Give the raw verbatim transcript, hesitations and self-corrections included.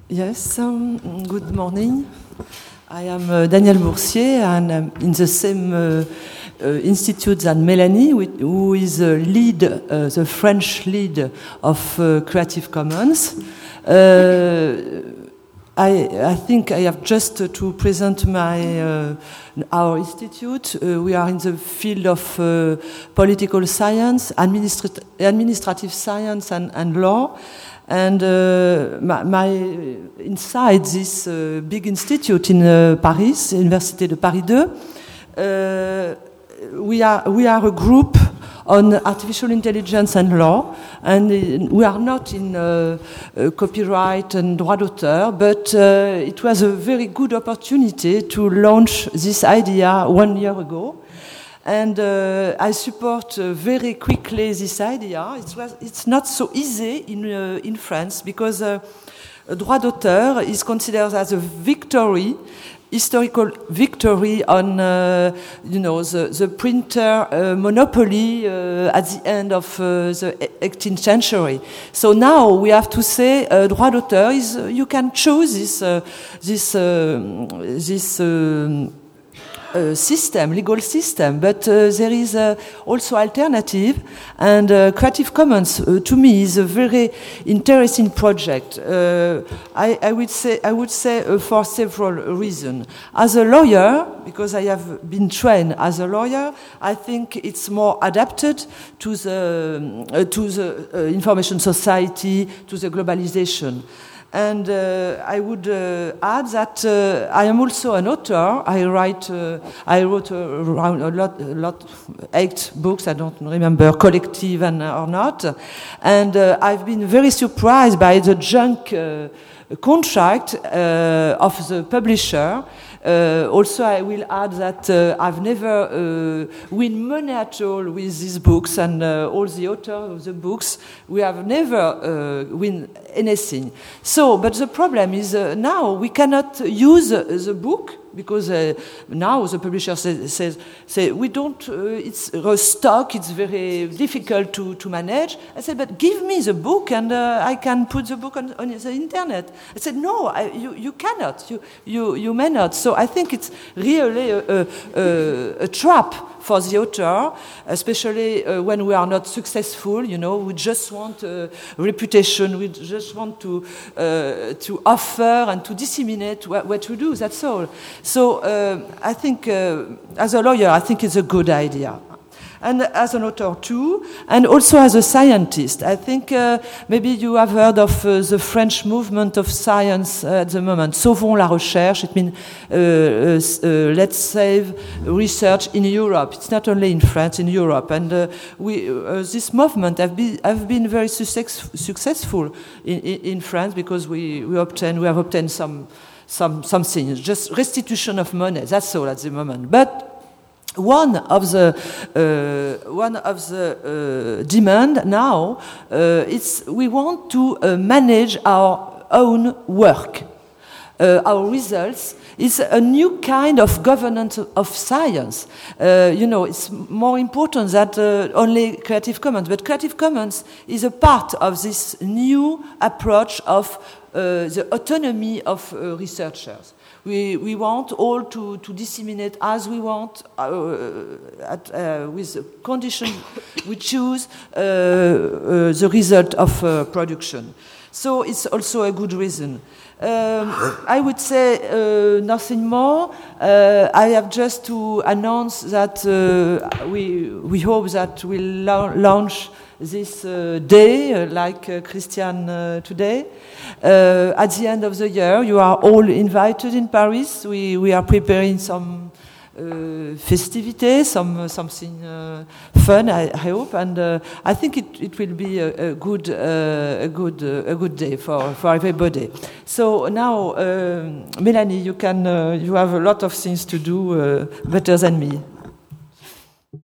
Yes, um, good morning. I am uh, Danielle Boursier, and I'm in the same uh, uh, institute than Melanie, who is the lead, uh, the French lead of uh, Creative Commons. Uh, I, I think I have just uh, to present my uh, our institute. Uh, we are in the field of uh, political science, administrat- administrative science, and, and law. And uh, my, my inside this uh, big institute in uh, Paris, Université de Paris two, uh, we are we are a group on artificial intelligence and law, and we are not in uh, uh, copyright and droit d'auteur, but uh, it was a very good opportunity to launch this idea one year ago. And uh, I support uh, very quickly this idea. It was, it's not so easy in uh, in France because uh, droit d'auteur is considered as a victory, historical victory on uh, you know the the printer uh, monopoly uh, at the end of uh, the eighteenth century. So now we have to say uh, droit d'auteur is uh, you can choose this uh, this uh, this. Uh, Uh, system, legal system, but uh, there is uh, also alternative, and uh, Creative Commons uh, to me is a very interesting project. Uh, I, I would say, I would say uh, for several reasons. As a lawyer, because I have been trained as a lawyer, I think it's more adapted to the uh, to the uh, information society, to the globalization. And uh, I would uh, add that uh, I am also an author. I write. Uh, I wrote around a lot, a lot, eight books. I don't remember collective and or not. And uh, I've been very surprised by the junk uh, contract uh, of the publisher. Uh, also, I will add that uh, I've never uh, win money at all with these books, and uh, all the authors of the books, we have never uh, win anything. So, but the problem is uh, now we cannot use uh, the book because uh, now the publisher says, says say, we don't, uh, it's a stock, it's very difficult to, to manage. I said, but give me the book and uh, I can put the book on, on the internet. I said, no, I, you, you cannot, you, you, you may not. So I think it's really a, a, a, a trap for the author, especially uh, when we are not successful. You know, we just want uh, reputation. We just want to uh, to offer and to disseminate what, what we do. That's all. So uh, I think, uh, as a lawyer, I think it's a good idea. And as an author too, and also as a scientist. I think uh, maybe you have heard of uh, the French movement of science uh, at the moment. Sauvons la recherche. It means uh, uh, uh, let's save research in Europe. It's not only in France, in Europe. And uh, we, uh, this movement have been, have been very success, successful in, in, in France because we, we obtain, we have obtained some, some, something, just restitution of money. That's all at the moment. But One of the uh, one of the uh, demand now uh, it's we want to uh, manage our own work, uh, our results. It's a new kind of governance of science. Uh, you know, it's more important than uh, only Creative Commons, but Creative Commons is a part of this new approach of uh, the autonomy of uh, researchers. We we want all to, to disseminate as we want, uh, at, uh, with the condition we choose uh, uh, the result of uh, production. So it's also a good reason. Um, I would say uh, nothing more. Uh, I have just to announce that uh, we we hope that we'll la- launch this uh, day, uh, like uh, Christian uh, today. Uh, at the end of the year, you are all invited in Paris. We we are preparing some uh, festivities, some uh, something uh, fun, I, I hope, and uh, I think it, it will be a, a good uh, a good uh, a good day for, for everybody. So now, uh, Melanie, you can uh, you have a lot of things to do uh, better than me.